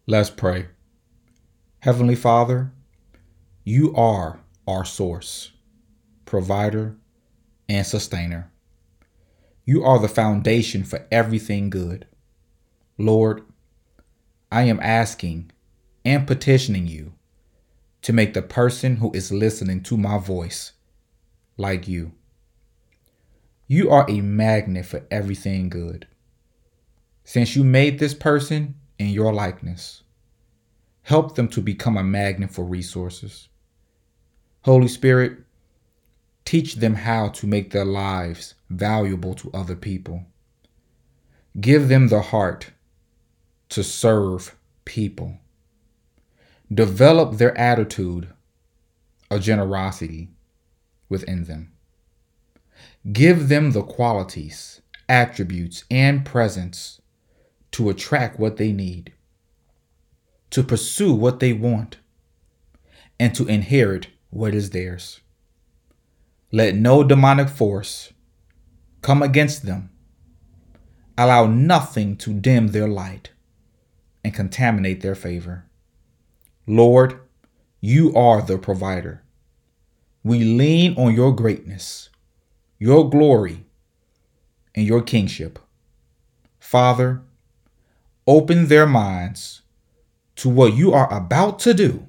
Let's pray. Heavenly Father, you are our source, provider, and sustainer. You are the foundation for everything good. Lord, I am asking and petitioning you to make the person who is listening to my voice like you. You are a magnet for everything good. Since you made this person in your likeness, help them to become a magnet for resources. Holy Spirit, teach them how to make their lives valuable to other people. Give them the heart to serve people. Develop their attitude of generosity within them. Give them the qualities, attributes, and presence to attract what they need, to pursue what they want, and to inherit what is theirs. Let no demonic force come against them. Allow nothing to dim their light and contaminate their favor. Lord, you are the provider. We lean on your greatness, your glory, and your kingship. Father, open their minds to what you are about to do.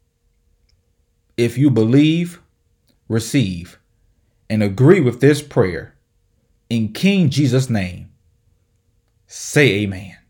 If you believe, receive, and agree with this prayer, in King Jesus' name, say amen.